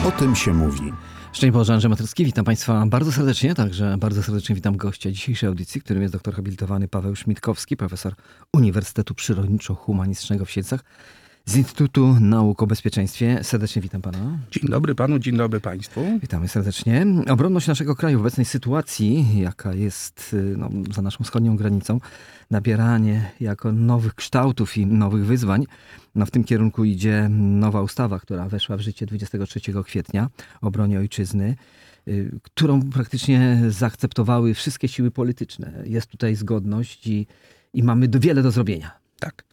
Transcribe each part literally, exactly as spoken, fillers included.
O tym się mówi. Szczęść Boże, Andrzej Matrowski, witam Państwa bardzo serdecznie, także bardzo serdecznie witam gościa dzisiejszej audycji, którym jest doktor habilitowany Paweł Szmitkowski, profesor Uniwersytetu Przyrodniczo-Humanistycznego w Siedlcach z Instytutu Nauk o Bezpieczeństwie. Serdecznie witam Pana. Dzień dobry Panu, dzień dobry Państwu. Witamy serdecznie. Obronność naszego kraju w obecnej sytuacji, jaka jest no, za naszą wschodnią granicą, nabieranie jako nowych kształtów i nowych wyzwań. No, w tym kierunku idzie nowa ustawa, która weszła w życie dwudziestego trzeciego kwietnia o obronie ojczyzny, y, którą praktycznie zaakceptowały wszystkie siły polityczne. Jest tutaj zgodność i, i mamy do, wiele do zrobienia. Tak.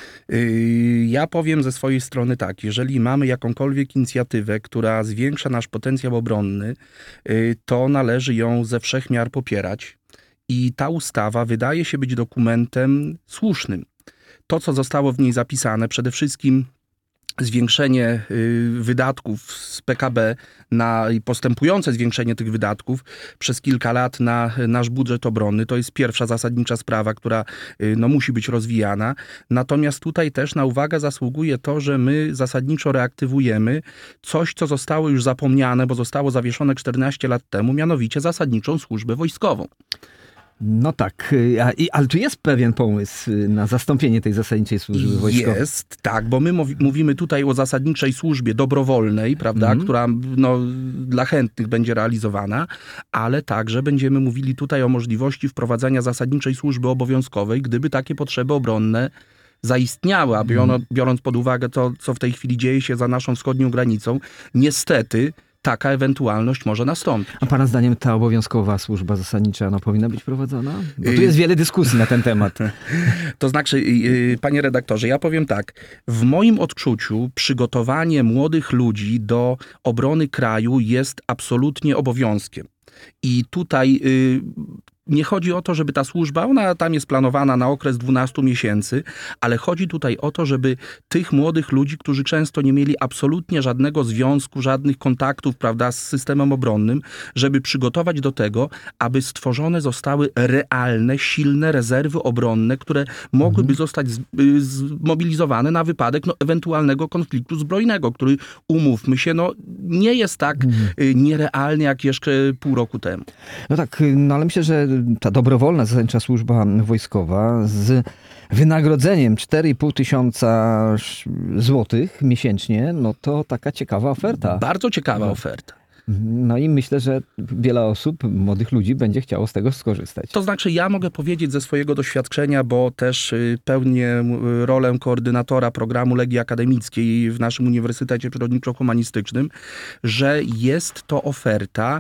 Ja powiem ze swojej strony tak, jeżeli mamy jakąkolwiek inicjatywę, która zwiększa nasz potencjał obronny, to należy ją ze wszech miar popierać i ta ustawa wydaje się być dokumentem słusznym. To, co zostało w niej zapisane, przede wszystkim zwiększenie wydatków z P K B na i postępujące zwiększenie tych wydatków przez kilka lat na nasz budżet obronny, to jest pierwsza zasadnicza sprawa, która no, musi być rozwijana. Natomiast tutaj też na uwagę zasługuje to, że my zasadniczo reaktywujemy coś, co zostało już zapomniane, bo zostało zawieszone czternaście lat temu, mianowicie zasadniczą służbę wojskową. No tak, ale tu jest pewien pomysł na zastąpienie tej zasadniczej służby wojskowej. Jest, tak, bo my mówimy tutaj o zasadniczej służbie dobrowolnej, prawda, mm. która no, dla chętnych będzie realizowana, ale także będziemy mówili tutaj o możliwości wprowadzenia zasadniczej służby obowiązkowej, gdyby takie potrzeby obronne zaistniały, a biorąc pod uwagę to, co w tej chwili dzieje się za naszą wschodnią granicą, niestety taka ewentualność może nastąpić. A Pana zdaniem ta obowiązkowa służba zasadnicza no, powinna być prowadzona? Bo tu jest wiele dyskusji na ten temat. To znaczy, panie redaktorze, ja powiem tak. W moim odczuciu przygotowanie młodych ludzi do obrony kraju jest absolutnie obowiązkiem. I tutaj y, nie chodzi o to, żeby ta służba, ona tam jest planowana na okres dwunastu miesięcy, ale chodzi tutaj o to, żeby tych młodych ludzi, którzy często nie mieli absolutnie żadnego związku, żadnych kontaktów, prawda, z systemem obronnym, żeby przygotować do tego, aby stworzone zostały realne, silne rezerwy obronne, które mogłyby mhm. zostać z, zmobilizowane na wypadek no, ewentualnego konfliktu zbrojnego, który, umówmy się, no, nie jest tak mhm. nierealny, jak jeszcze pół roku temu. No tak, no ale myślę, że ta dobrowolna zasadnicza służba wojskowa z wynagrodzeniem cztery i pół tysiąca złotych miesięcznie, no to taka ciekawa oferta. Bardzo ciekawa no. oferta. No i myślę, że wiele osób, młodych ludzi będzie chciało z tego skorzystać. To znaczy ja mogę powiedzieć ze swojego doświadczenia, bo też pełnię rolę koordynatora programu Legii Akademickiej w naszym Uniwersytecie Przyrodniczo-Humanistycznym, że jest to oferta,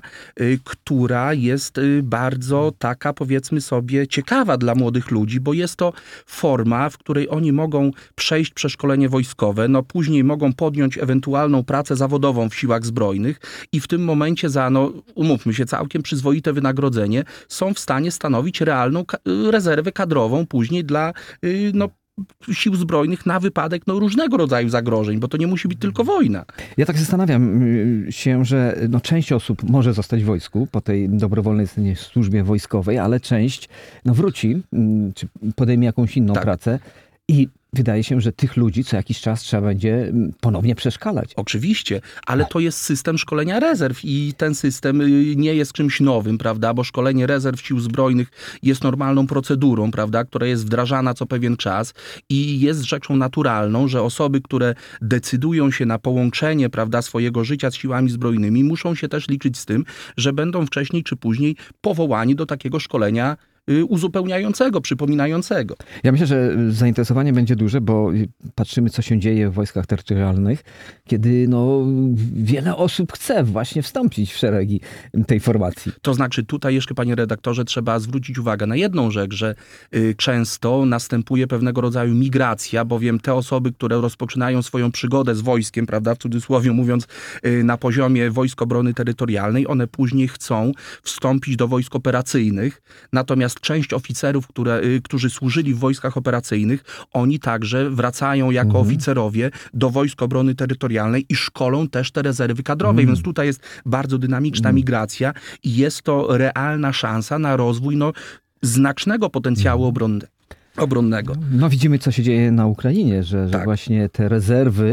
która jest bardzo taka, powiedzmy sobie, ciekawa dla młodych ludzi, bo jest to forma, w której oni mogą przejść przeszkolenie wojskowe, no później mogą podjąć ewentualną pracę zawodową w siłach zbrojnych i w tym momencie za, no umówmy się, całkiem przyzwoite wynagrodzenie są w stanie stanowić realną ka- rezerwę kadrową później dla yy, no, sił zbrojnych na wypadek no, różnego rodzaju zagrożeń, bo to nie musi być tylko wojna. Ja tak zastanawiam się, że no, część osób może zostać w wojsku po tej dobrowolnej służbie wojskowej, ale część no, wróci, czy podejmie jakąś inną tak. pracę i wydaje się, że tych ludzi co jakiś czas trzeba będzie ponownie przeszkalać. Oczywiście, ale to jest system szkolenia rezerw i ten system nie jest czymś nowym, prawda, bo szkolenie rezerw sił zbrojnych jest normalną procedurą, prawda, która jest wdrażana co pewien czas i jest rzeczą naturalną, że osoby, które decydują się na połączenie, prawda, swojego życia z siłami zbrojnymi, muszą się też liczyć z tym, że będą wcześniej czy później powołani do takiego szkolenia uzupełniającego, przypominającego. Ja myślę, że zainteresowanie będzie duże, bo patrzymy, co się dzieje w wojskach terytorialnych, kiedy no, wiele osób chce właśnie wstąpić w szeregi tej formacji. To znaczy tutaj jeszcze, panie redaktorze, trzeba zwrócić uwagę na jedną rzecz, że y, często następuje pewnego rodzaju migracja, bowiem te osoby, które rozpoczynają swoją przygodę z wojskiem, prawda, w cudzysłowie mówiąc, y, na poziomie Wojsk Obrony Terytorialnej, one później chcą wstąpić do wojsk operacyjnych, natomiast część oficerów, które, y, którzy służyli w wojskach operacyjnych, oni także wracają jako mhm. oficerowie do Wojsk Obrony Terytorialnej i szkolą też te rezerwy kadrowe, mhm. więc tutaj jest bardzo dynamiczna mhm. migracja i jest to realna szansa na rozwój no, znacznego potencjału obronnego. obronnego. No widzimy, co się dzieje na Ukrainie, że, tak. że właśnie te rezerwy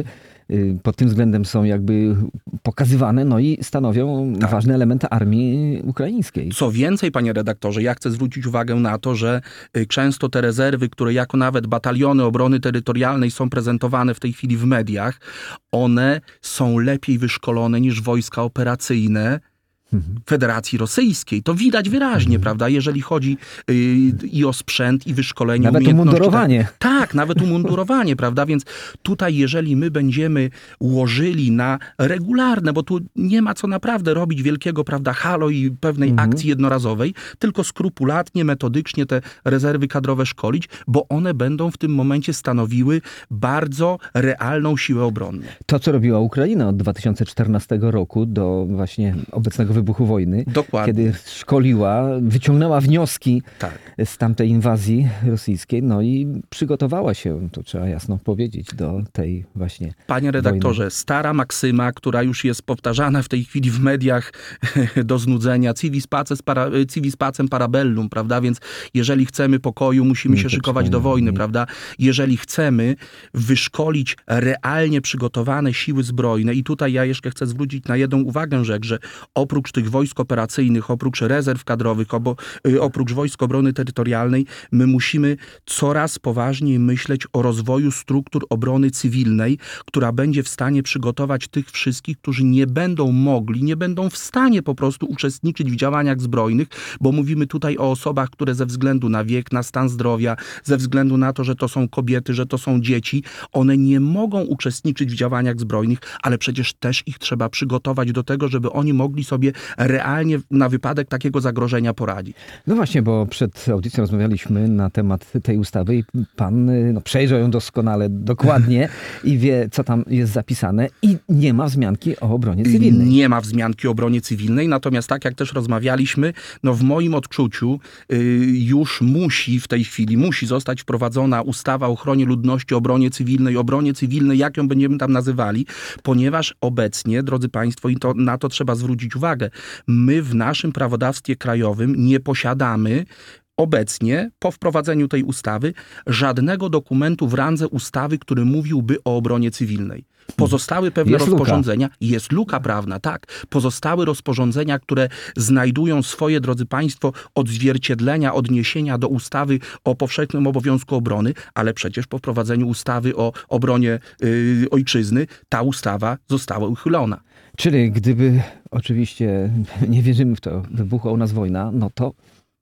pod tym względem są jakby pokazywane, no i stanowią Tak. ważny element armii ukraińskiej. Co więcej, panie redaktorze, ja chcę zwrócić uwagę na to, że y, często te rezerwy, które jako nawet bataliony obrony terytorialnej są prezentowane w tej chwili w mediach, one są lepiej wyszkolone niż wojska operacyjne Federacji Rosyjskiej. To widać wyraźnie, Mhm. prawda, jeżeli chodzi y, i o sprzęt, i wyszkolenie, Nawet umiejętności. umundurowanie. Tak, tak, nawet umundurowanie, prawda, więc tutaj jeżeli my będziemy łożyli na regularne, bo tu nie ma co naprawdę robić wielkiego, prawda, halo i pewnej Mhm. akcji jednorazowej, tylko skrupulatnie, metodycznie te rezerwy kadrowe szkolić, bo one będą w tym momencie stanowiły bardzo realną siłę obronną. To, co robiła Ukraina od dwa tysiące czternastego roku do właśnie obecnego wybuchu wojny, Dokładnie. kiedy szkoliła, wyciągnęła wnioski Tak. z tamtej inwazji rosyjskiej, no i przygotowała się, to trzeba jasno powiedzieć, do tej właśnie Panie redaktorze, wojny. stara maksyma, która już jest powtarzana w tej chwili w mediach do znudzenia, civis pacem, para, civis pacem parabellum, prawda? Więc jeżeli chcemy pokoju, musimy Nie, się to szykować do czytałem, wojny, nie. prawda? Jeżeli chcemy wyszkolić realnie przygotowane siły zbrojne i tutaj ja jeszcze chcę zwrócić na jedną uwagę rzecz, że oprócz tych wojsk operacyjnych, oprócz rezerw kadrowych, obo, y, oprócz wojsk obrony terytorialnej, my musimy coraz poważniej myśleć o rozwoju struktur obrony cywilnej, która będzie w stanie przygotować tych wszystkich, którzy nie będą mogli, nie będą w stanie po prostu uczestniczyć w działaniach zbrojnych, bo mówimy tutaj o osobach, które ze względu na wiek, na stan zdrowia, ze względu na to, że to są kobiety, że to są dzieci, one nie mogą uczestniczyć w działaniach zbrojnych, ale przecież też ich trzeba przygotować do tego, żeby oni mogli sobie realnie na wypadek takiego zagrożenia poradzić. No właśnie, bo przed audycją rozmawialiśmy na temat tej ustawy i pan no, przejrzał ją doskonale, dokładnie i wie, co tam jest zapisane i nie ma wzmianki o obronie cywilnej. Nie ma wzmianki o obronie cywilnej, natomiast tak jak też rozmawialiśmy, no w moim odczuciu y, już musi w tej chwili, musi zostać wprowadzona ustawa o ochronie ludności, obronie cywilnej, obronie cywilnej, jak ją będziemy tam nazywali, ponieważ obecnie, drodzy państwo, i to, na to trzeba zwrócić uwagę, my w naszym prawodawstwie krajowym nie posiadamy obecnie, po wprowadzeniu tej ustawy, żadnego dokumentu w randze ustawy, który mówiłby o obronie cywilnej. Pozostały pewne Jest luka. rozporządzenia, jest luka prawna, tak. Pozostały rozporządzenia, które znajdują swoje, drodzy państwo, odzwierciedlenia, odniesienia do ustawy o powszechnym obowiązku obrony, ale przecież po wprowadzeniu ustawy o obronie yy, ojczyzny ta ustawa została uchylona. Czyli gdyby, oczywiście nie wierzymy w to, wybuchła u nas wojna, no to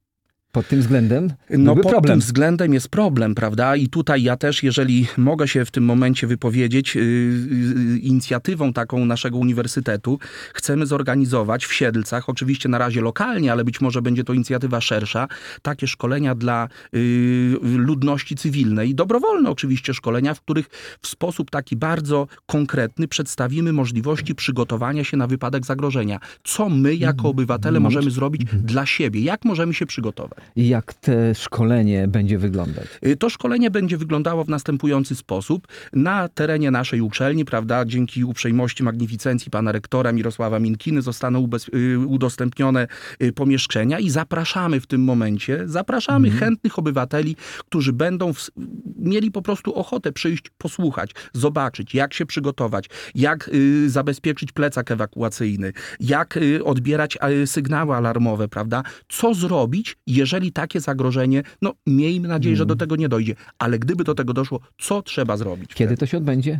pod tym względem No byłby pod problem. tym względem jest problem, prawda? I tutaj ja też, jeżeli mogę się w tym momencie wypowiedzieć, yy, yy, inicjatywą taką naszego uniwersytetu chcemy zorganizować w Siedlcach, oczywiście na razie lokalnie, ale być może będzie to inicjatywa szersza, takie szkolenia dla yy, ludności cywilnej, dobrowolne oczywiście szkolenia, w których w sposób taki bardzo konkretny przedstawimy możliwości przygotowania się na wypadek zagrożenia. Co my jako obywatele możemy zrobić dla siebie? Jak możemy się przygotować? I jak te szkolenie będzie wyglądać? To szkolenie będzie wyglądało w następujący sposób. Na terenie naszej uczelni, prawda, dzięki uprzejmości, magnificencji pana rektora Mirosława Minkiny zostaną ubez- y, udostępnione y, pomieszczenia i zapraszamy w tym momencie, zapraszamy Mhm. chętnych obywateli, którzy będą w, mieli po prostu ochotę przyjść, posłuchać, zobaczyć, jak się przygotować, jak y, zabezpieczyć plecak ewakuacyjny, jak y, odbierać y, sygnały alarmowe, prawda, co zrobić, jeżeli takie zagrożenie, no miejmy nadzieję, że do tego nie dojdzie, ale gdyby do tego doszło, co trzeba zrobić? Kiedy to się odbędzie?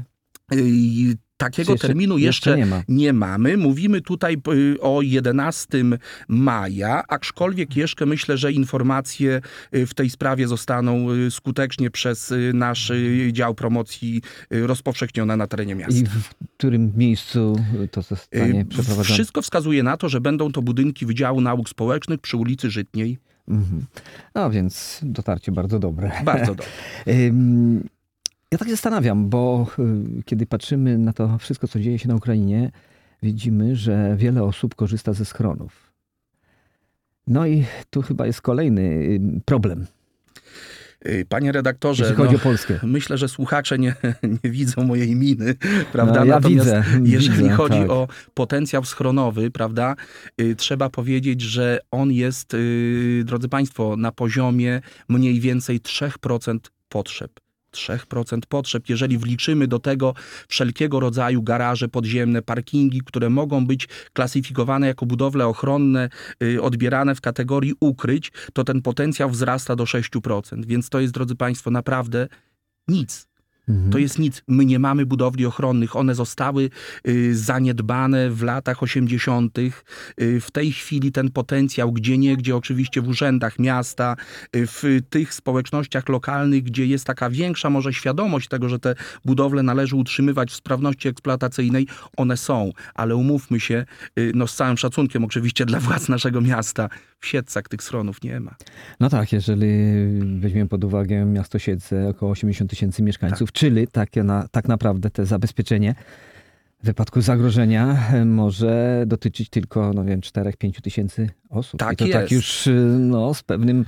Yy, Takiego Czy jeszcze- terminu jeszcze jeszcze, nie ma? nie mamy. Mówimy tutaj y, o jedenastego maja, aczkolwiek jeszcze myślę, że informacje y, w tej sprawie zostaną y, skutecznie przez y, nasz y, dział promocji y, rozpowszechnione na terenie miasta. I w którym miejscu to zostanie Y, przeprowadzone? Wszystko wskazuje na to, że będą to budynki Wydziału Nauk Społecznych przy ulicy Żytniej. Mhm. No więc dotarcie bardzo dobre. Bardzo dobrze. Ym, Ja tak się zastanawiam, bo y, kiedy patrzymy na to wszystko, co dzieje się na Ukrainie, widzimy, że wiele osób korzysta ze schronów. No i tu chyba jest kolejny y, problem, Y, Panie redaktorze, jeśli chodzi no, o Polskę. myślę, że słuchacze nie, nie widzą mojej miny, prawda? No, ja Natomiast widzę, jeżeli widzę, chodzi tak. o potencjał schronowy, prawda, y, trzeba powiedzieć, że on jest, y, drodzy państwo, na poziomie mniej więcej trzy procent potrzeb. trzy procent potrzeb. Jeżeli wliczymy do tego wszelkiego rodzaju garaże podziemne, parkingi, które mogą być klasyfikowane jako budowle ochronne, yy, odbierane w kategorii ukryć, to ten potencjał wzrasta do sześć procent. Więc to jest, drodzy Państwo, naprawdę nic. To jest nic. My nie mamy budowli ochronnych. One zostały y, zaniedbane w latach osiemdziesiątych. Y, w tej chwili ten potencjał, gdzie nie, gdzie oczywiście w urzędach miasta, y, w tych społecznościach lokalnych, gdzie jest taka większa może świadomość tego, że te budowle należy utrzymywać w sprawności eksploatacyjnej, one są. Ale umówmy się, y, no z całym szacunkiem oczywiście dla władz naszego miasta, w Siedlcach tych schronów nie ma. No tak, jeżeli weźmiemy pod uwagę miasto Siedlce, około osiemdziesiąt tysięcy mieszkańców, tak. Czyli takie na, tak naprawdę te zabezpieczenie w wypadku zagrożenia może dotyczyć tylko, no wiem, cztery do pięciu tysięcy osób. Tak I to jest. tak już no, z pewnym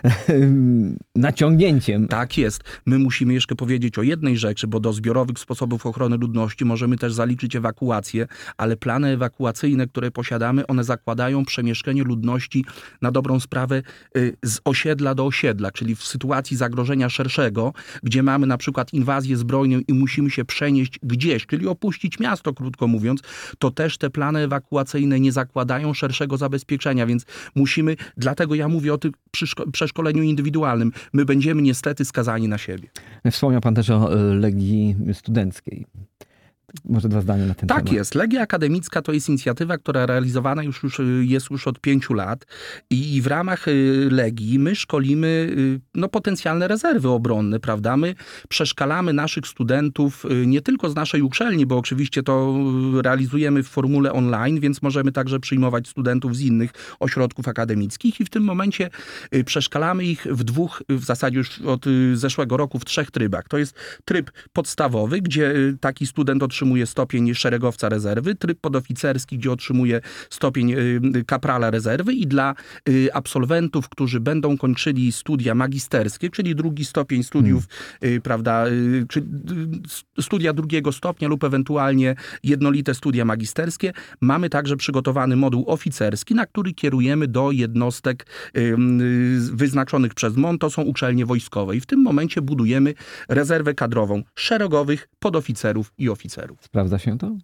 naciągnięciem. Tak jest. My musimy jeszcze powiedzieć o jednej rzeczy, bo do zbiorowych sposobów ochrony ludności możemy też zaliczyć ewakuację, ale plany ewakuacyjne, które posiadamy, one zakładają przemieszczenie ludności na dobrą sprawę z osiedla do osiedla, czyli w sytuacji zagrożenia szerszego, gdzie mamy na przykład inwazję zbrojną i musimy się przenieść gdzieś, czyli opuścić miasto, krótko mówiąc, to też te plany ewakuacyjne nie zakładają szerszego zabezpieczenia, więc musimy, dlatego ja mówię o tym przeszkoleniu indywidualnym. My będziemy niestety skazani na siebie. Wspomniał pan też o Legii Studenckiej. Może dwa zdania na ten tak temat. Tak jest. Legia Akademicka to jest inicjatywa, która realizowana już, już jest już od pięciu lat i w ramach Legii my szkolimy no, potencjalne rezerwy obronne, prawda? My przeszkalamy naszych studentów nie tylko z naszej uczelni, bo oczywiście to realizujemy w formule online, więc możemy także przyjmować studentów z innych ośrodków akademickich i w tym momencie przeszkalamy ich w dwóch, w zasadzie już od zeszłego roku w trzech trybach. To jest tryb podstawowy, gdzie taki student otrzymuje otrzymuje stopień szeregowca rezerwy, tryb podoficerski, gdzie otrzymuje stopień kaprala rezerwy i dla absolwentów, którzy będą kończyli studia magisterskie, czyli drugi stopień studiów, hmm. prawda, czy studia drugiego stopnia lub ewentualnie jednolite studia magisterskie, mamy także przygotowany moduł oficerski, na który kierujemy do jednostek wyznaczonych przez M O N. To są uczelnie wojskowe i w tym momencie budujemy rezerwę kadrową szeregowych podoficerów i oficerów. Sprawdza się to?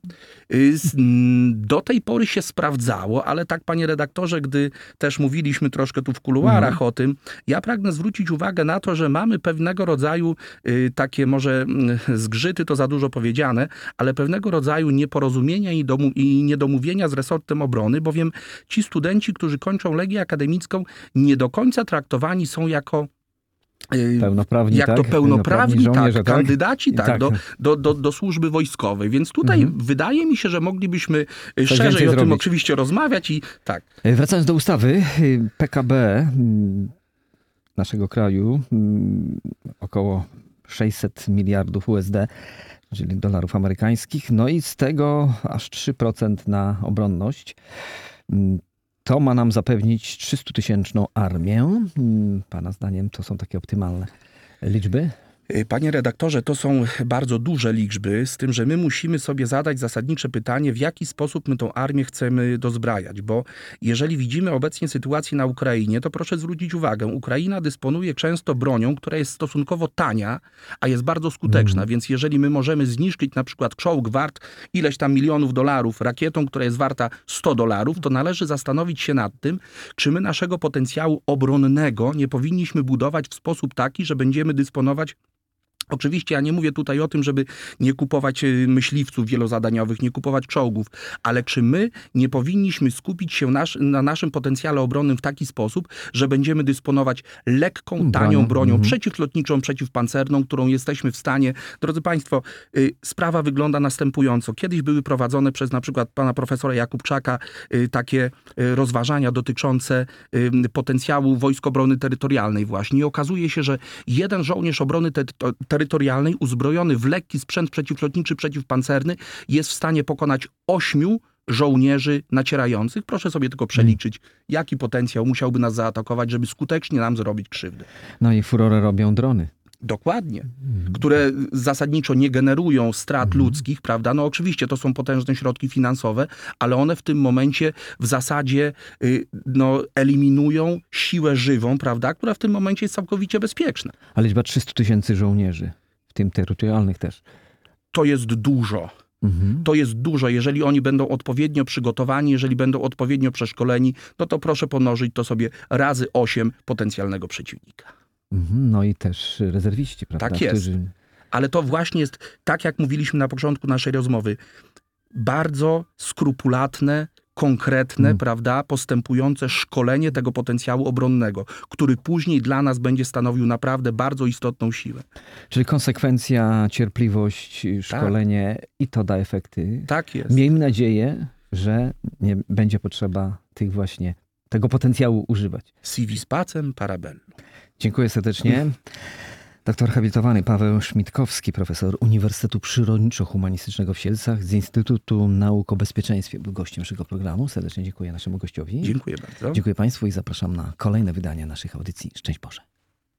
Do tej pory się sprawdzało, ale tak, panie redaktorze, gdy też mówiliśmy troszkę tu w kuluarach mhm. o tym, ja pragnę zwrócić uwagę na to, że mamy pewnego rodzaju y, takie może y, zgrzyty, to za dużo powiedziane, ale pewnego rodzaju nieporozumienia i, domu, i niedomówienia z resortem obrony, bowiem ci studenci, którzy kończą Legię Akademicką, nie do końca traktowani są jako Pełnoprawni, jak tak? to pełnoprawni, żołnierze, tak, tak? kandydaci tak, tak. Do, do, do, do służby wojskowej. Więc tutaj mhm. wydaje mi się, że moglibyśmy Coś szerzej o tym zrobić. Oczywiście rozmawiać i tak. Wracając do ustawy, P K B naszego kraju około sześćset miliardów U S D, czyli dolarów amerykańskich, no i z tego aż trzy procent na obronność. To ma nam zapewnić trzystutysięczną armię. Pana zdaniem to są takie optymalne liczby? Panie redaktorze, to są bardzo duże liczby, z tym, że my musimy sobie zadać zasadnicze pytanie, w jaki sposób my tą armię chcemy dozbrajać, bo jeżeli widzimy obecnie sytuację na Ukrainie, to proszę zwrócić uwagę, Ukraina dysponuje często bronią, która jest stosunkowo tania, a jest bardzo skuteczna, mm. więc jeżeli my możemy zniszczyć na przykład czołg wart ileś tam milionów dolarów rakietą, która jest warta sto dolarów, to należy zastanowić się nad tym, czy my naszego potencjału obronnego nie powinniśmy budować w sposób taki, że będziemy dysponować. Oczywiście ja nie mówię tutaj o tym, żeby nie kupować myśliwców wielozadaniowych, nie kupować czołgów, ale czy my nie powinniśmy skupić się nasz, na naszym potencjale obronnym w taki sposób, że będziemy dysponować lekką, tanią bronią mhm. przeciwlotniczą, przeciwpancerną, którą jesteśmy w stanie. Drodzy Państwo, y, sprawa wygląda następująco. Kiedyś były prowadzone przez na przykład pana profesora Jakubczaka y, takie y, rozważania dotyczące y, potencjału Wojsk Obrony Terytorialnej właśnie. I okazuje się, że jeden żołnierz obrony terytorialnej terytorialnej, uzbrojony w lekki sprzęt przeciwlotniczy, przeciwpancerny, jest w stanie pokonać ośmiu żołnierzy nacierających. Proszę sobie tylko przeliczyć, jaki potencjał musiałby nas zaatakować, żeby skutecznie nam zrobić krzywdę. No i furorę robią drony. Dokładnie. Mhm. Które zasadniczo nie generują strat mhm. ludzkich, prawda? No oczywiście to są potężne środki finansowe, ale one w tym momencie w zasadzie y, no, eliminują siłę żywą, prawda? Która w tym momencie jest całkowicie bezpieczna. A liczba trzystu tysięcy żołnierzy. tym terytorialnych też. To jest dużo. Mhm. To jest dużo. Jeżeli oni będą odpowiednio przygotowani, jeżeli będą odpowiednio przeszkoleni, no to proszę pomnożyć to sobie razy osiem potencjalnego przeciwnika. Mhm. No i też rezerwiści, prawda? Tak jest. Którzy... Ale to właśnie jest, tak jak mówiliśmy na początku naszej rozmowy, bardzo skrupulatne, konkretne, Mm. prawda, postępujące szkolenie tego potencjału obronnego, który później dla nas będzie stanowił naprawdę bardzo istotną siłę. Czyli konsekwencja, cierpliwość, szkolenie i to da efekty. Tak jest. Miejmy nadzieję, że nie będzie potrzeba tych właśnie, tego potencjału używać. Civis pacem parabellum. Dziękuję serdecznie. Doktor habilitowany Paweł Szmitkowski, profesor Uniwersytetu Przyrodniczo-Humanistycznego w Sielcach z Instytutu Nauk o Bezpieczeństwie, był gościem naszego programu. Serdecznie dziękuję naszemu gościowi. Dziękuję bardzo. Dziękuję Państwu i zapraszam na kolejne wydania naszych audycji. Szczęść Boże.